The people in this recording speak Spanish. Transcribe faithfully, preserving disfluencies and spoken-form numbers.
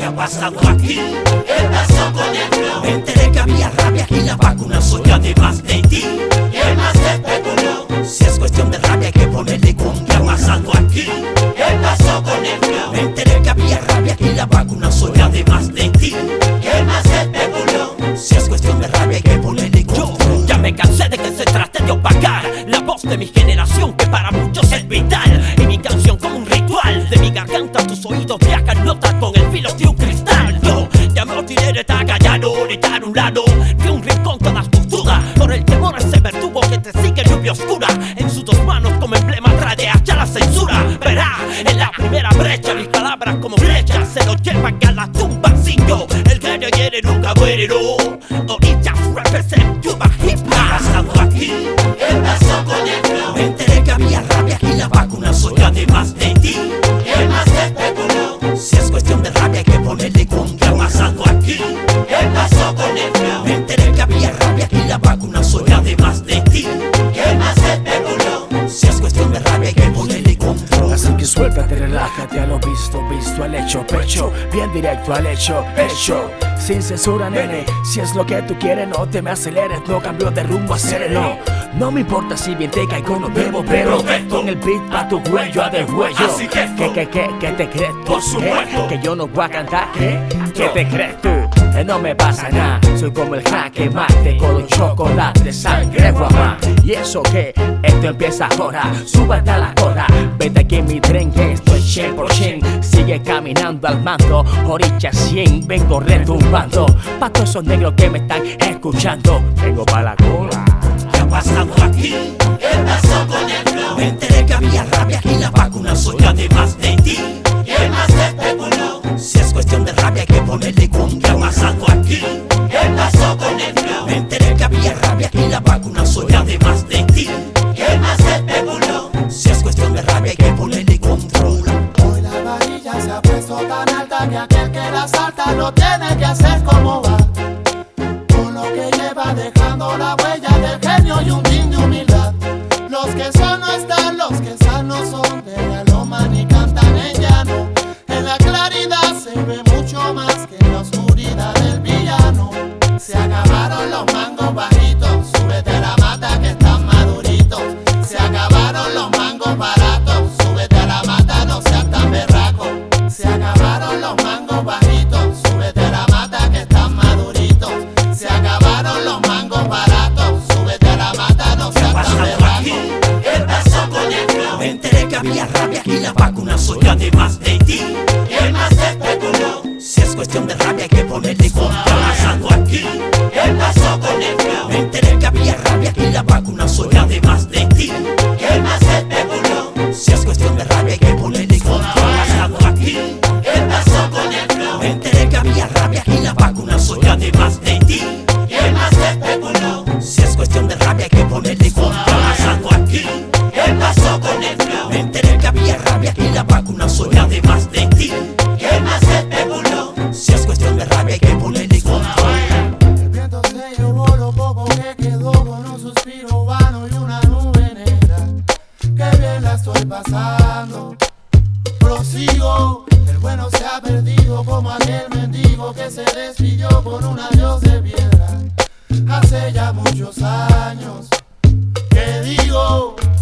¿Qué ha pasado aquí? ¿Qué pasó con el flow? Me enteré que había rabia y la vacuna soy además de ti. ¿Quién más especuló? Si es cuestión de rabia hay que ponerle con. ¿Qué ha pasado aquí? ¿Qué pasó con el flow? Me enteré que había rabia y la vacuna soy además de ti. ¿Quién más especuló? Si es cuestión de rabia hay que ponerle con. Yo ya me cansé de que se trate de opacar la voz de mi generación, que para muchos es vital, y mi canción como un ritual. De mi garganta a tus oídos viajan notas con el filo de un cristal. Yo ya me olvidé de estar callado, de estar a un lado de un rincón todas tus dudas, por el temor a ese verdugo que te sigue lluvia oscura. En sus dos manos como emblema trae hacia la censura. Verá, en la primera brecha mis palabras como flechas se lo llevan a la tumba. Singo, el gallo quiere nunca muero. Orillas represent Cuba hip hop. ¿Qué ha pasado aquí? ¿Qué pasó con el flow? Me enteré que había rabia y la vacuna soy además de ti. ¿Quién más especuló? Si es cuestión de rabia hay que ponerle con. ¿Qué ha pasado aquí? ¿Qué pasó con el flow? Me enteré que había rabia y la vacuna soy además de ti. ¿Quién más especuló? Si es cuestión de rabia hay que ponerle control. Así que suéltate, relájate a lo visto, visto al hecho, pecho, bien directo al hecho, hecho, sin censura, nene. Si es lo que tú quieres, no te me aceleres, no cambio de rumbo a sereno. No me importa si bien te caigo, no bebo, pero con el beat pa' tu cuello a de huello. Así que que, que, que, que te crees tú, por supuesto. que, que yo no voy a cantar, ¿qué? ¿Qué te crees tú? Que no me pasa nada, soy como el jaque mate con un chocolate, sangre guapa. Y eso que esto empieza ahora, súbete a la cola, vete aquí en mi tren que estoy cien por ciento. Sigue caminando al mando, orilla cien, vengo retumbando. Pa' todos esos negros que me están escuchando, vengo pa' la cola. ¿Qué ha pasado aquí? ¿Qué pasó con el flow? Me enteré que había rabia y la vacuna soy además de ti. ¿Quién más especuló? Si es cuestión de rabia hay que ponerle con. ¿Qué ha pasado aquí? ¿Qué pasó con el flow? Me enteré que había rabia y la vacuna soy además de ti. ¿Quién más especuló? Si es cuestión de rabia hay que ponerle control. Hoy la varilla se ha puesto tan alta que aquel que la salta lo tiene que hacer como va. Con lo que lleva dejando la huella del genio y un tin de humildad. Los que son no están, los que están no son. De la loma ni cantan en llano. En la claridad se ve mucho más que en la oscuridad del villano. Se acabaron los mangos bajitos, súbete a la mata que están maduritos. Se acabaron los mangos baratos, súbete a la mata, no seas tan berraco. Se acabaron los mangos bajitos, súbete a la mata que están maduritos. Se acabaron los mangos baratos, súbete a la mata, no seas tan berraco. ¿Qué pasó con el flow? Me enteré que había rabia y la vacuna soy además de ti. ¿Quién más especuló? Si es cuestión de rabia hay que ponerle con. ¿Qué ha pasado aquí? ¿Qué pasó con el flow? Me enteré que había rabia y la vacuna soy además de ti. ¿Quién más especuló? Si es cuestión de rabia hay que ponerle con. ¿Qué ha pasado aquí? ¿Qué pasó con el flow? Me enteré que había rabia y la vacuna soy además de ti. ¿Quién más especuló? Si es cuestión de rabia hay que ponerle con. ¿Qué ha pasado aquí? ¿Qué pasó con el flow? Me enteré que había rabia y la vacuna soy además de ti. ¿Quién más especuló? Si es cuestión de rabia hay que ponerle con. El viento se llevó lo poco que quedó con un suspiro vano y una nube negra. Qué bien la estoy pasando. Prosigo, el bueno se ha perdido como aquel mendigo que se despidió con un adiós de piedra. Hace ya muchos años que digo